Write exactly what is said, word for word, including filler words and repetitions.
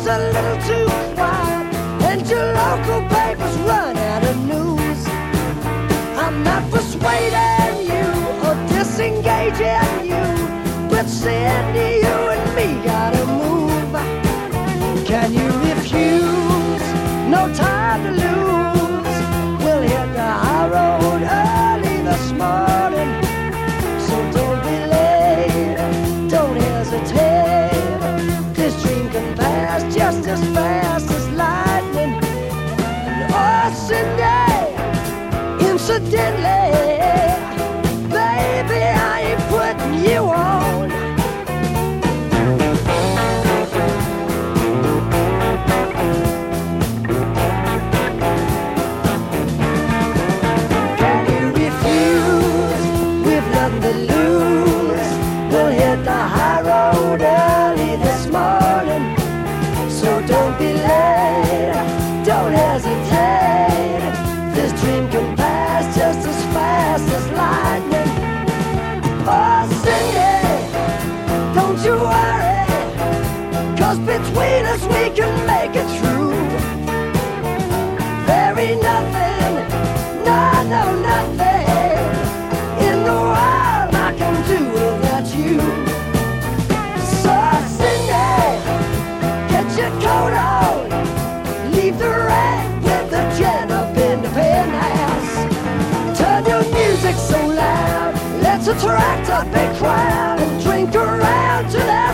a little too quiet, and your local papers run out of news. I'm not persuading you or disengaging you, but Cindy, you and me gotta move. Can you refuse? No time to lose. We'll hit the high road early this morning, so don't be late, don't hesitate. This dream can pass just as fast as lightning. And oh, Cindy, incidentally, baby, I ain't putting you on. Can you refuse? We've nothing to lose. We'll hit the high road early this morning, so don't be late, don't hesitate. This dream can pass just as fast as lightning. Oh, Cindy, don't you worry, 'cause between us we can make it through. There ain't nothing, no, no, nothing in the world I can do without you. So, Cindy, get your coat on, leave the wreck with the gent up in the penthouse. Turn your music so loud, let's attract a big crowd and drink around to that